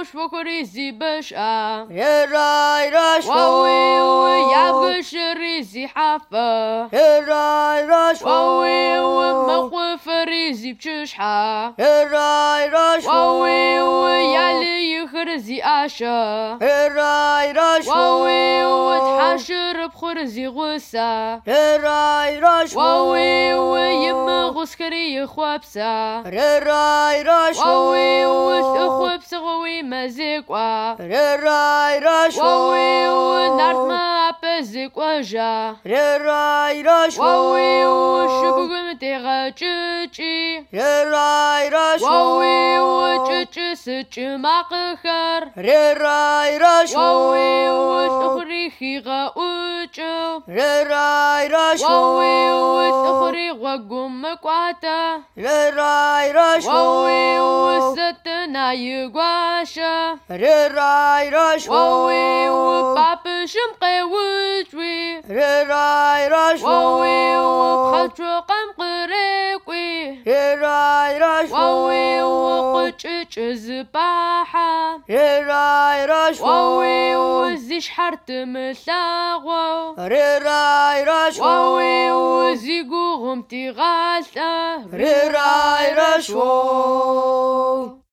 شفكري زي بشا راي راش واوي يابغ شري زي حافة راي راش واوي مخوف ريزي بششحة راي راش واوي يالي يخرزي آشا راي راش واوي تحاشر بخرزي غوسا راي راش واوي يمغوس كري خوابسا راي راش واوي خوابس غوي مزيكوا راي راش واوي نارت ما بزيكوا جا راي راش واوي شبغم تيغا تشي راي راش واوي تشي ماقخر راي راش واوي تخري خيغا اوچو راي راش واوي تخري غوغم مكواتا راي راش واوي ستنا يغواشا راي راش واوي بابشم قوجوي راي راش واوي بخاتشو قم قريقوي راي راش واوي قچچ زباحة راي راش واوي زيش حرت ملاغو راي راش واوي زيغو غمتي غالتا راي راش